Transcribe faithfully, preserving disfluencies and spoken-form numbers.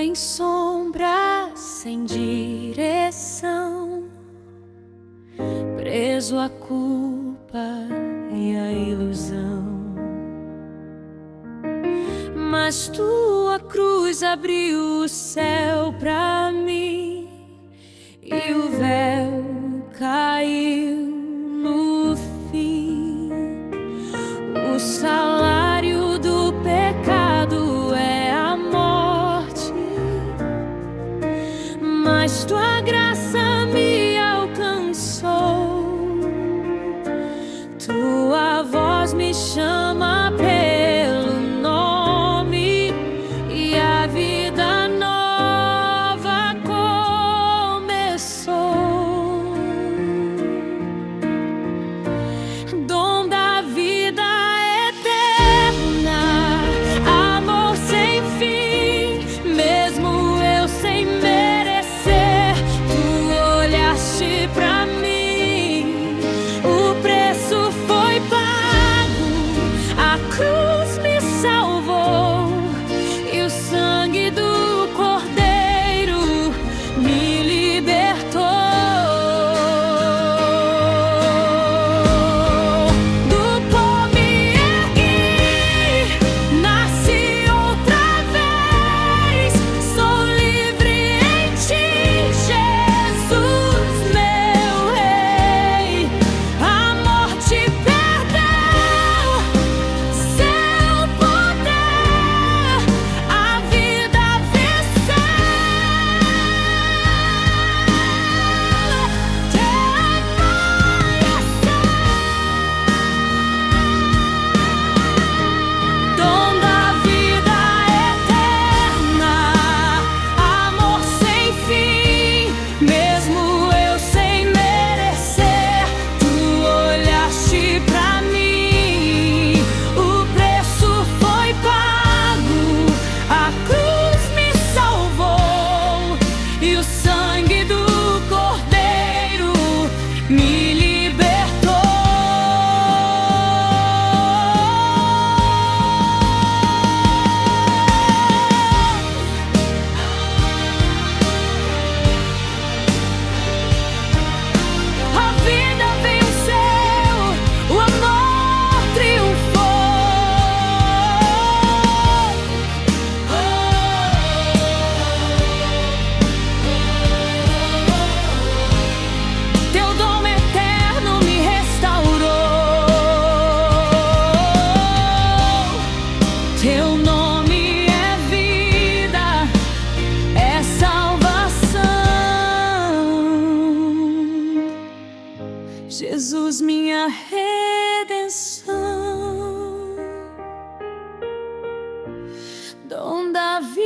em sombras, sem direção, preso à culpa e à ilusão. Mas tua cruz abriu o céu pra mim e o véu caiu no fim. O salário do pecado é a morte, mas tua graça me alcançou. Tua voz me chama pelo nome e a vida nova começou. Dom da vida eterna, amor sem fim, mesmo eu sem merecer, tu olhaste pra mim. O preço foi pago, a cruz me salvou e o sangue do Cordeiro me libertou. Do pó me ergui, nasci outra vez, sou livre em ti, Jesus, meu Rei. A morte perdeu seu poder, a vida venceu. Dom da vida eterna, amor sem fim, mesmo eu sem merecer, tu olhaste pra mim. O preço foi pago, a cruz me salvou e o sangue do Cordeiro me libertou. A vida venceu, o amor triunfou. Teu dom eterno me restaurou. Teu nome é vida, é salvação. Jesus, minha redenção. Dom da vida